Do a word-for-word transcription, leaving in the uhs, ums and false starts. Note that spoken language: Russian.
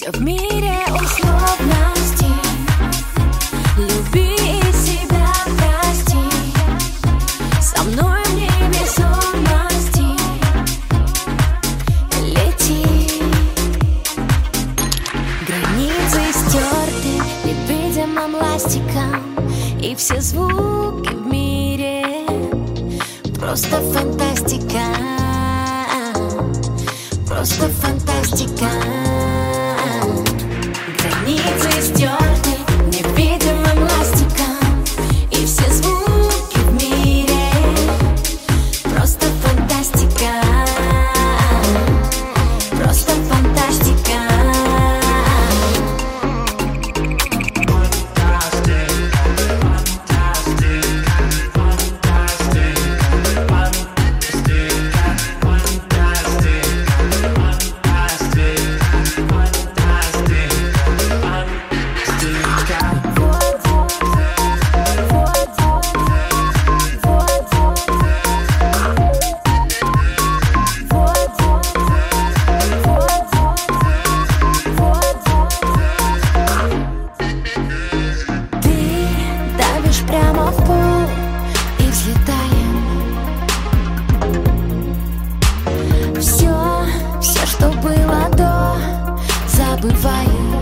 Все в мире условностей. Люби и себя прости. Со мной в невесомости лети. Границы стерты невидимым ластиком, и все звуки в мире просто фантастика. Просто фантастика. Границы стерты невидимым ластиком, и все звуки в мире просто фантастика. Просто фантастика. Прямо в пол и взлетаем. Все, все, что было до, забываем.